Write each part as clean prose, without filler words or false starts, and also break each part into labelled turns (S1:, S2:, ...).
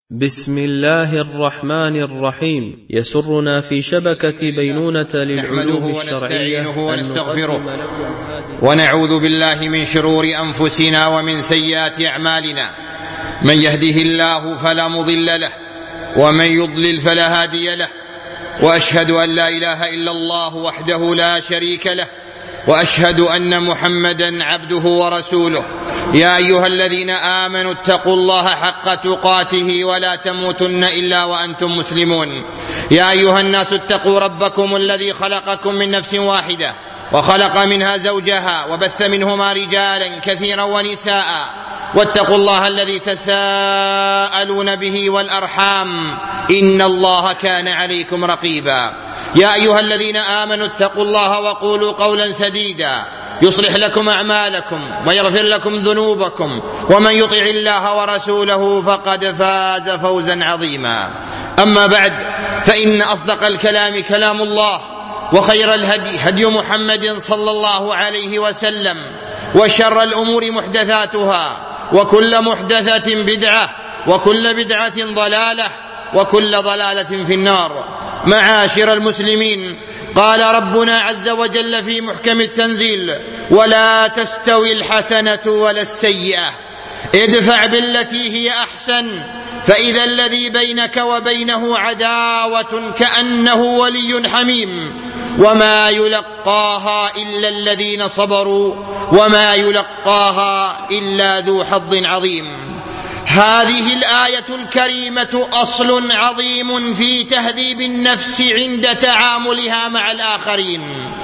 S1: بسم الله الرحمن الرحيم. يسرنا في شبكة بينونة للعلوم الشرعية
S2: ونستغفره ونعوذ بالله من شرور أنفسنا ومن سيئات أعمالنا. من يهده الله فلا مضل له ومن يضلل فلا هادي له، وأشهد أن لا إله إلا الله وحده لا شريك له، وأشهد أن محمدا عبده ورسوله. يا أيها الذين آمنوا اتقوا الله حق تقاته ولا تموتن إلا وأنتم مسلمون. يا أيها الناس اتقوا ربكم الذي خلقكم من نفس واحدة وخلق منها زوجها وبث منهما رجالا كثيرا ونساء، واتقوا الله الذي تساءلون به والأرحام إن الله كان عليكم رقيبا. يا أيها الذين آمنوا اتقوا الله وقولوا قولا سديدا يصلح لكم أعمالكم ويغفر لكم ذنوبكم، ومن يطع الله ورسوله فقد فاز فوزا عظيما. أما بعد، فإن أصدق الكلام كلام الله، وخير الهدي هدي محمد صلى الله عليه وسلم، وشر الأمور محدثاتها، وكل محدثة بدعة، وكل بدعة ضلالة، وكل ضلالة في النار. معاشر المسلمين، قال ربنا عز وجل في محكم التنزيل: ولا تستوي الحسنة ولا السيئة، ادفع بالتي هي أحسن، فإذا الذي بينك وبينه عداوة كأنه ولي حميم، وما يلقاها إلا الذين صبروا وما يلقاها إلا ذو حظ عظيم. هذه الآية الكريمة أصل عظيم في تهذيب النفس عند تعاملها مع الآخرين،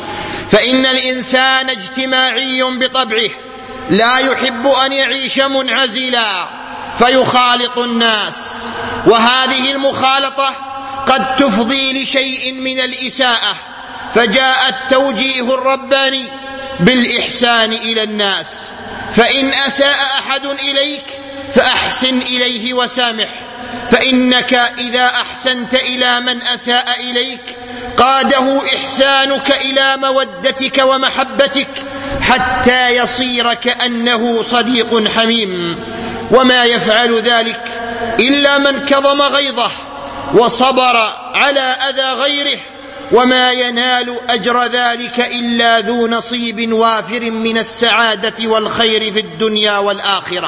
S2: فإن الإنسان اجتماعي بطبعه، لا يحب أن يعيش منعزلا فيخالط الناس، وهذه المخالطة قد تفضي لشيء من الإساءة، فجاء التوجيه الرباني بالإحسان إلى الناس. فإن أساء أحد إليك فأحسن إليه وسامح، فإنك إذا أحسنت إلى من أساء إليك قاده إحسانك إلى مودتك ومحبتك حتى يصير كأنه صديق حميم، وما يفعل ذلك إلا من كظم غيظه وصبر على أذى غيره، وما ينال أجر ذلك إلا ذو نصيب وافر من السعادة والخير في الدنيا والآخرة،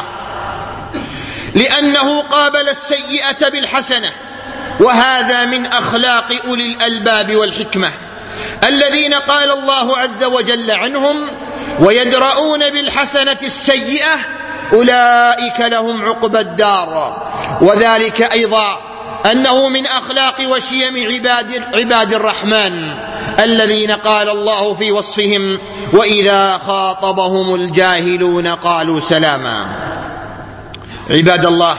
S2: لأنه قابل السيئة بالحسنة. وهذا من أخلاق أولي الألباب والحكمة الذين قال الله عز وجل عنهم: ويدرؤون بالحسنة السيئة أولئك لهم عقبى الدار. وذلك أيضا أنه من أخلاق وشيم عباد الرحمن الذين قال الله في وصفهم: وإذا خاطبهم الجاهلون قالوا سلاما. عباد الله،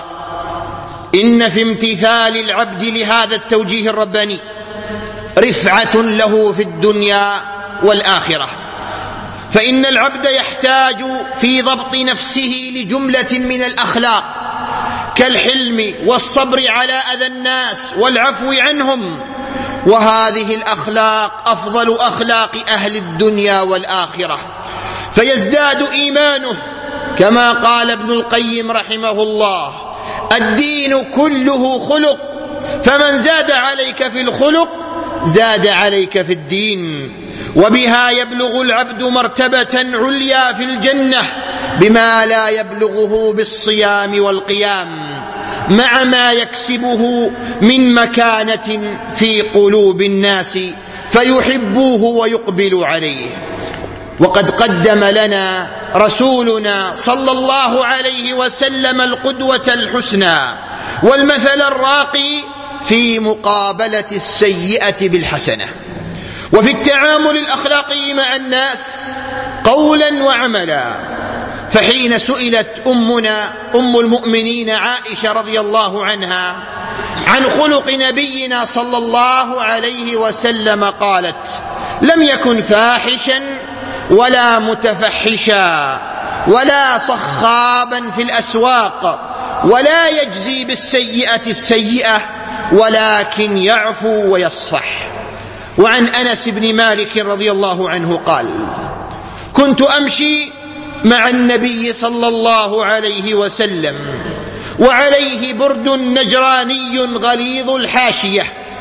S2: إن في امتثال العبد لهذا التوجيه الرباني رفعة له في الدنيا والآخرة، فإن العبد يحتاج في ضبط نفسه لجملة من الأخلاق كالحلم والصبر على أذى الناس والعفو عنهم، وهذه الأخلاق أفضل أخلاق أهل الدنيا والآخرة، فيزداد إيمانه كما قال ابن القيم رحمه الله: الدين كله خلق، فمن زاد عليك في الخلق زاد عليك في الدين. وبها يبلغ العبد مرتبة عليا في الجنة بما لا يبلغه بالصيام والقيام، مع ما يكسبه من مكانة في قلوب الناس فيحبوه ويقبلوا عليه. وقد قدم لنا رسولنا صلى الله عليه وسلم القدوة الحسنى والمثل الراقي في مقابلة السيئة بالحسنة، وفي التعامل الأخلاقي مع الناس قولا وعملا. فحين سئلت أمنا أم المؤمنين عائشة رضي الله عنها عن خلق نبينا صلى الله عليه وسلم قالت: لم يكن فاحشا ولا متفحشا ولا صخابا في الأسواق ولا يجزي بالسيئة السيئة، ولكن يعفو ويصفح. وعن أنس بن مالك رضي الله عنه قال: كنت أمشي مع النبي صلى الله عليه وسلم وعليه برد نجراني غليظ الحاشية،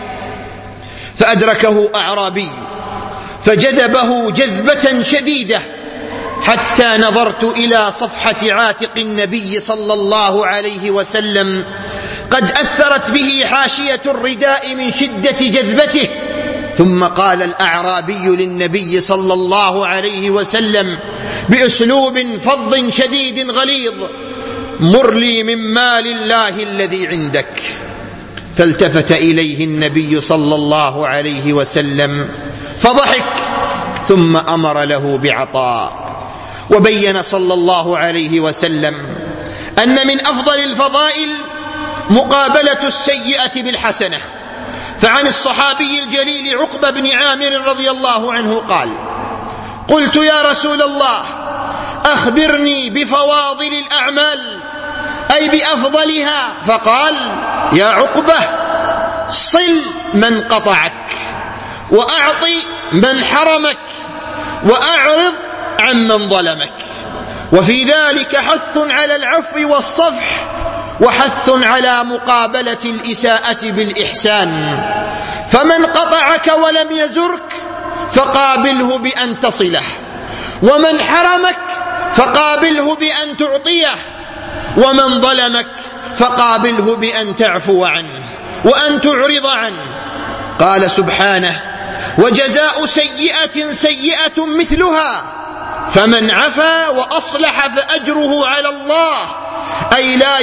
S2: فأدركه أعرابي فجذبه جذبة شديدة حتى نظرت إلى صفحة عاتق النبي صلى الله عليه وسلم قد أثرت به حاشية الرداء من شدة جذبته. ثم قال الأعرابي للنبي صلى الله عليه وسلم بأسلوب فظ شديد غليظ: مر لي من مال الله الذي عندك. فالتفت إليه النبي صلى الله عليه وسلم فضحك، ثم أمر له بعطاء. وبين صلى الله عليه وسلم أن من أفضل الفضائل مقابلة السيئة بالحسنة. فعن الصحابي الجليل عقبة بن عامر رضي الله عنه قال: قلت يا رسول الله أخبرني بفواضل الأعمال، أي بأفضلها. فقال: يا عقبة، صل من قطعك، وأعطي من حرمك، وأعرض عمن ظلمك. وفي ذلك حث على العفو والصفح، وحث على مقابلة الإساءة بالإحسان. فمن قطعك ولم يزرك فقابله بأن تصله، ومن حرمك فقابله بأن تعطيه، ومن ظلمك فقابله بأن تعفو عنه وأن تعرض عنه. قال سبحانه: وجزاء سيئة سيئة مثلها، فمن عفا وأصلح فأجره على الله، أي لا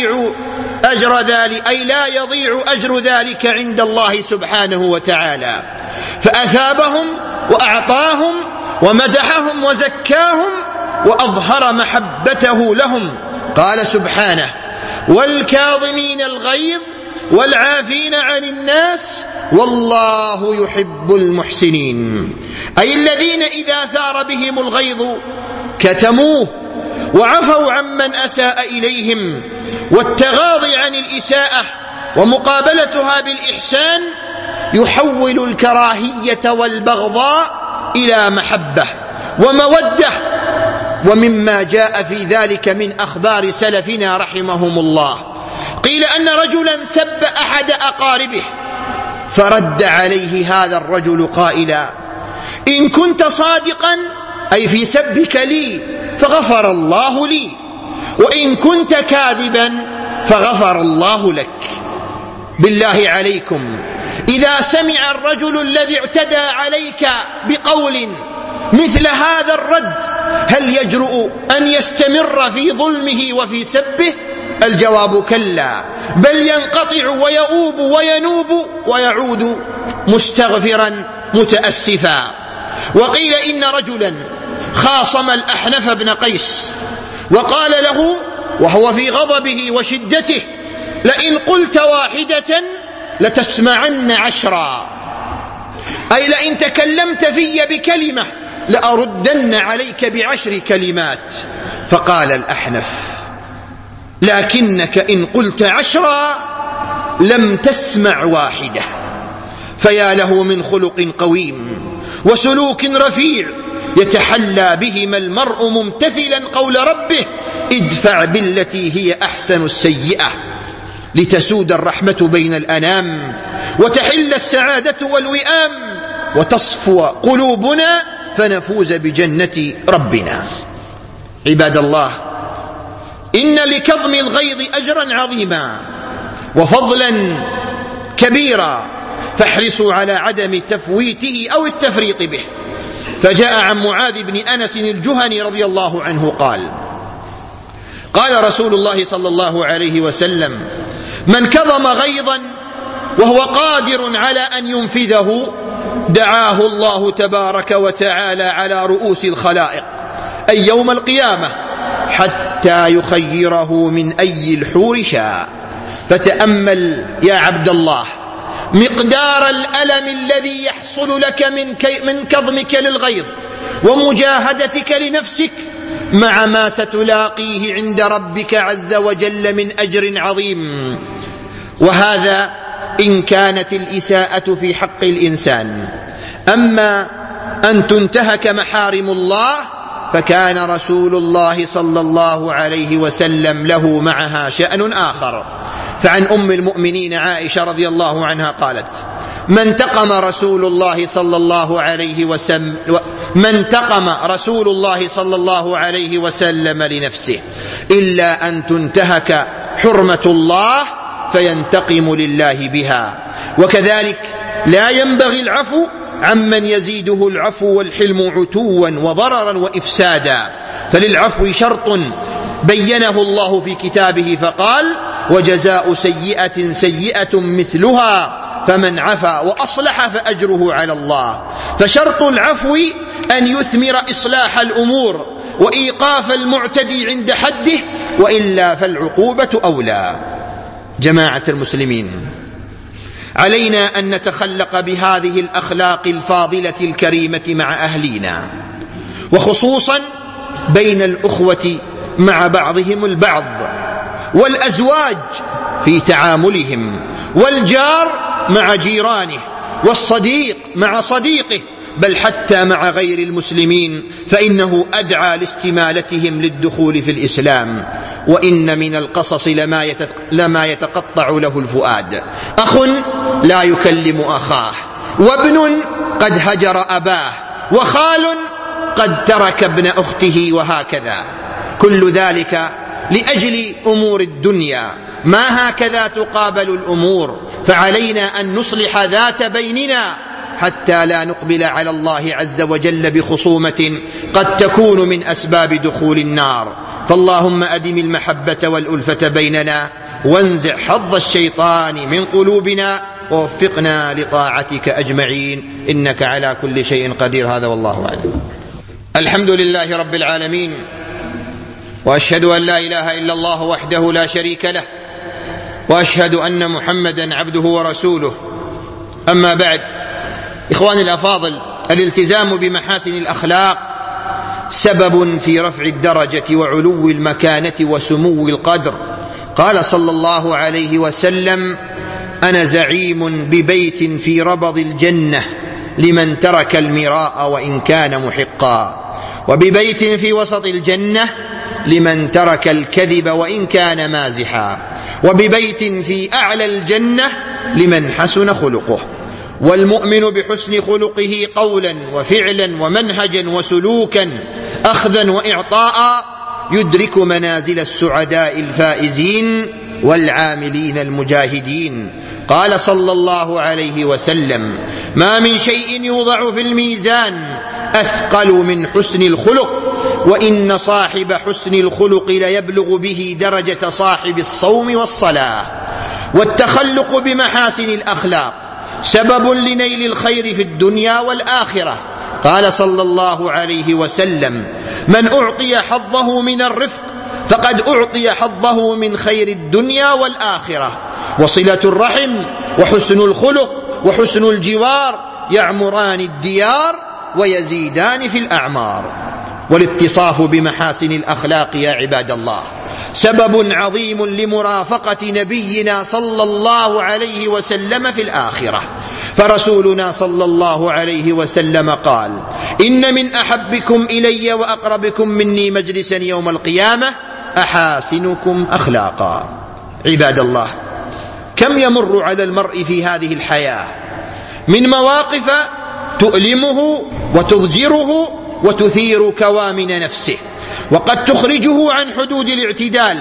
S2: يضيع أجر ذلك عند الله سبحانه وتعالى. فأثابهم وأعطاهم ومدحهم وزكاهم وأظهر محبته لهم. قال سبحانه: والكاظمين الغيظ والعافين عن الناس والله يحب المحسنين، أي الذين إذا ثار بهم الغيظ كتموه وعفوا عمن أساء إليهم. والتغاضي عن الإساءة ومقابلتها بالإحسان يحول الكراهية والبغضاء إلى محبة ومودة. ومما جاء في ذلك من أخبار سلفنا رحمهم الله، قيل أن رجلا سب أحد أقاربه، فرد عليه هذا الرجل قائلا: إن كنت صادقا أي في سبك لي فغفر الله لي، وإن كنت كاذبا فغفر الله لك. بالله عليكم، إذا سمع الرجل الذي اعتدى عليك بقول مثل هذا الرد، هل يجرؤ أن يستمر في ظلمه وفي سبه؟ الجواب كلا، بل ينقطع ويؤوب وينوب ويعود مستغفرا متأسفا. وقيل إن رجلا خاصم الأحنف بن قيس وقال له وهو في غضبه وشدته: لئن قلت واحدة لتسمعن 10، أي لئن تكلمت في بكلمة لأردن عليك ب10 كلمات. فقال الأحنف: لكنك إن قلت 10 لم تسمع واحدة. فيا له من خلق قويم وسلوك رفيع يتحلى بهما المرء ممتثلا قول ربه: ادفع بالتي هي أحسن السيئة لتسود الرحمة بين الأنام وتحل السعادة والوئام وتصفو قلوبنا فنفوز بجنة ربنا. عباد الله، إن لكظم الغيظ أجرا عظيما وفضلا كبيرا، فاحرصوا على عدم تفويته أو التفريط به. فجاء عن معاذ بن أنس الجهني رضي الله عنه قال رسول الله صلى الله عليه وسلم: من كظم غيظا وهو قادر على أن ينفذه دعاه الله تبارك وتعالى على رؤوس الخلائق، أي يوم القيامة، حتى يخيره من أي الحور شاء. فتأمل يا عبد الله مقدار الألم الذي يحصل لك من كظمك للغيظ ومجاهدتك لنفسك، مع ما ستلاقيه عند ربك عز وجل من أجر عظيم. وهذا إن كانت الإساءة في حق الإنسان. أما أن تنتهك محارم الله فكان رسول الله صلى الله عليه وسلم له معها شأن آخر. فعن أم المؤمنين عائشة رضي الله عنها قالت: ما انتقم رسول الله صلى الله عليه وسلم لنفسه إلا أن تنتهك حرمة الله فينتقم لله بها. وكذلك لا ينبغي العفو عمن يزيده العفو والحلم عتوا وضررا وإفسادا، فللعفو شرط بينه الله في كتابه فقال: وجزاء سيئة سيئة مثلها فمن عفا وأصلح فأجره على الله. فشرط العفو أن يثمر إصلاح الأمور وإيقاف المعتدي عند حده، وإلا فالعقوبة أولى. جماعة المسلمين، علينا أن نتخلق بهذه الأخلاق الفاضلة الكريمة مع أهلينا، وخصوصا بين الأخوة مع بعضهم البعض، والأزواج في تعاملهم، والجار مع جيرانه، والصديق مع صديقه، بل حتى مع غير المسلمين، فإنه أدعى لاستمالتهم للدخول في الإسلام. وإن من القصص لما يتقطع له الفؤاد: أخ لا يكلم أخاه، وابن قد هجر أباه، وخال قد ترك ابن أخته، وهكذا. كل ذلك لأجل أمور الدنيا، ما هكذا تقابل الأمور. فعلينا أن نصلح ذات بيننا حتى لا نقبل على الله عز وجل بخصومة قد تكون من أسباب دخول النار. فاللهم أدم المحبة والألفة بيننا، وانزع حظ الشيطان من قلوبنا، ووفقنا لطاعتك أجمعين، إنك على كل شيء قدير. هذا والله أعلم. الحمد لله رب العالمين، وأشهد أن لا إله إلا الله وحده لا شريك له، وأشهد أن محمدا عبده ورسوله. أما بعد، إخواني الأفاضل، الالتزام بمحاسن الأخلاق سبب في رفع الدرجة وعلو المكانة وسمو القدر. قال صلى الله عليه وسلم: أنا زعيم ببيت في ربض الجنة لمن ترك المراء وإن كان محقا، وببيت في وسط الجنة لمن ترك الكذب وإن كان مازحا، وببيت في أعلى الجنة لمن حسن خلقه. والمؤمن بحسن خلقه قولا وفعلا ومنهجا وسلوكا، أخذا وإعطاء، يدرك منازل السعداء الفائزين والعاملين المجاهدين. قال صلى الله عليه وسلم: ما من شيء يوضع في الميزان أثقل من حسن الخلق، وإن صاحب حسن الخلق ليبلغ به درجة صاحب الصوم والصلاة. والتخلق بمحاسن الأخلاق سبب لنيل الخير في الدنيا والآخرة. قال صلى الله عليه وسلم: من أعطي حظه من الرفق فقد أعطي حظه من خير الدنيا والآخرة. وصلة الرحم وحسن الخلق وحسن الجوار يعمران الديار ويزيدان في الأعمار. والاتصاف بمحاسن الأخلاق يا عباد الله سبب عظيم لمرافقة نبينا صلى الله عليه وسلم في الآخرة. فرسولنا صلى الله عليه وسلم قال: إن من أحبكم إلي وأقربكم مني مجلسا يوم القيامة أحاسنكم أخلاقا. عباد الله، كم يمر على المرء في هذه الحياة من مواقف تؤلمه وتضجره وتثير كوامن نفسه، وقد تخرجه عن حدود الاعتدال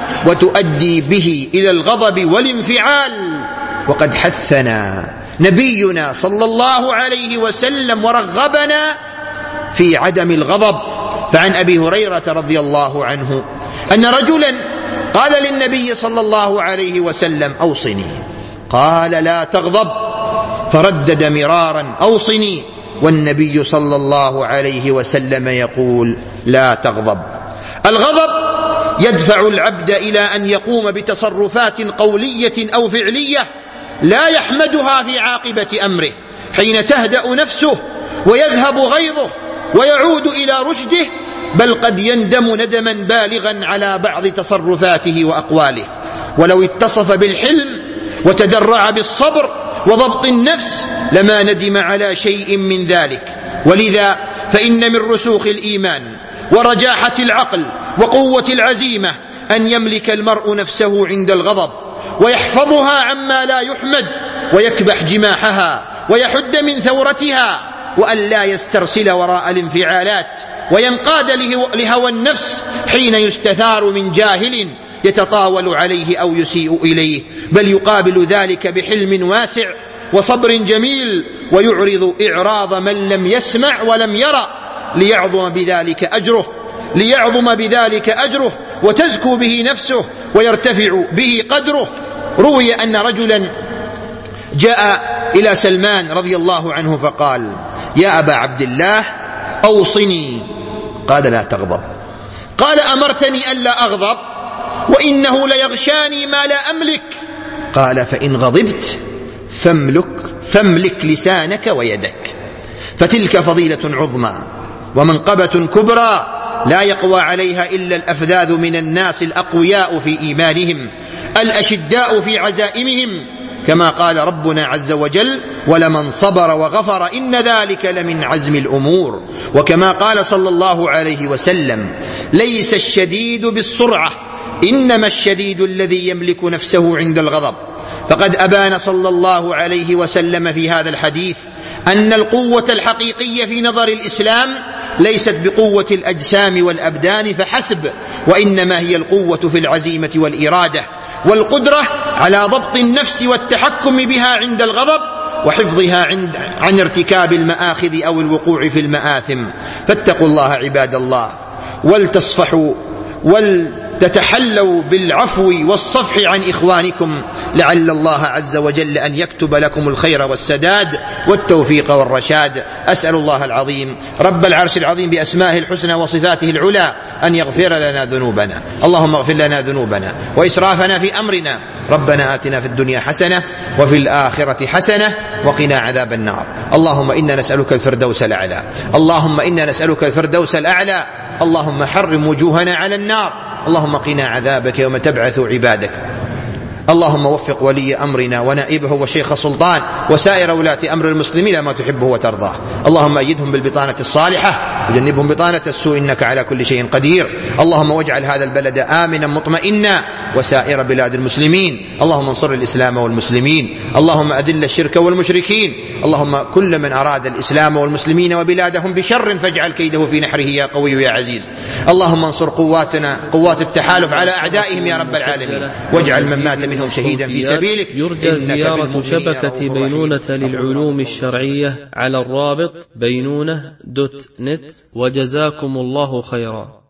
S2: وتؤدي به إلى الغضب والانفعال. وقد حثنا نبينا صلى الله عليه وسلم ورغبنا في عدم الغضب. فعن أبي هريرة رضي الله عنه أن رجلا قال للنبي صلى الله عليه وسلم: أوصني. قال: لا تغضب. فردد مرارا: أوصني. والنبي صلى الله عليه وسلم يقول: لا تغضب. الغضب يدفع العبد إلى أن يقوم بتصرفات قولية أو فعلية لا يحمدها في عاقبة أمره، حين تهدأ نفسه ويذهب غيظه ويعود إلى رشده، بل قد يندم ندما بالغا على بعض تصرفاته وأقواله. ولو اتصف بالحلم وتدرع بالصبر وضبط النفس لما ندم على شيء من ذلك. ولذا فإن من رسوخ الإيمان ورجاحة العقل وقوة العزيمة أن يملك المرء نفسه عند الغضب ويحفظها عما لا يحمد ويكبح جماحها ويحد من ثورتها، وأن لا يسترسل وراء الانفعالات وينقاد لهوى النفس حين يستثار من جاهل يتطاول عليه أو يسيء إليه، بل يقابل ذلك بحلم واسع وصبر جميل ويعرض إعراض من لم يسمع ولم يرى ليعظم بذلك أجره وتزكو به نفسه ويرتفع به قدره. روي أن رجلا جاء إلى سلمان رضي الله عنه فقال: يا أبا عبد الله أوصني. قال: لا تغضب. قال: أمرتني ألا أغضب وإنه ليغشاني ما لا أملك. قال: فإن غضبت فاملك لسانك ويدك، فتلك فضيلة عظمى ومنقبة كبرى لا يقوى عليها إلا الأفذاذ من الناس الأقوياء في إيمانهم الأشداء في عزائمهم، كما قال ربنا عز وجل: ولمن صبر وغفر إن ذلك لمن عزم الأمور. وكما قال صلى الله عليه وسلم: ليس الشديد بالسرعة إنما الشديد الذي يملك نفسه عند الغضب. فقد أبان صلى الله عليه وسلم في هذا الحديث أن القوة الحقيقية في نظر الإسلام ليست بقوة الأجسام والأبدان فحسب، وإنما هي القوة في العزيمة والإرادة والقدرة على ضبط النفس والتحكم بها عند الغضب وحفظها عن ارتكاب المآخذ أو الوقوع في المآثم. فاتقوا الله عباد الله، ولتصفحوا ولتتحلوا بالعفو والصفح عن إخوانكم، لعل الله عز وجل أن يكتب لكم الخير والسداد والتوفيق والرشاد. أسأل الله العظيم رب العرش العظيم بأسمائه الحسنى وصفاته العلى أن يغفر لنا ذنوبنا. اللهم اغفر لنا ذنوبنا وإسرافنا في أمرنا. ربنا آتنا في الدنيا حسنة وفي الآخرة حسنة وقنا عذاب النار. اللهم إنا نسألك الفردوس الأعلى، اللهم إنا نسألك الفردوس الأعلى. اللهم حرم وجوهنا على النار. اللهم قنا عذابك يوم تبعث عبادك. اللهم وفق ولي أمرنا ونائبه والشيخ السلطان وسائر ولاة أمر المسلمين ما تحبه وترضاه. اللهم أيدهم بالبطانة الصالحة وجنبهم بطانة السوء إنك على كل شيء قدير. اللهم واجعل هذا البلد آمنا مطمئنا وسائر بلاد المسلمين. اللهم انصر الإسلام والمسلمين. اللهم أذل الشرك والمشركين. اللهم كل من أراد الإسلام والمسلمين وبلادهم بشر فاجعل كيده في نحره يا قوي يا عزيز. اللهم انصر قوات التحالف على أعدائهم يا رب العالمين، واجعل من مات منهم شهيدا في سبيلك.
S1: يرجى زيارة شبكة بينونة للعلوم الشرعية على الرابط بينونة.net. وجزاكم الله خيرا.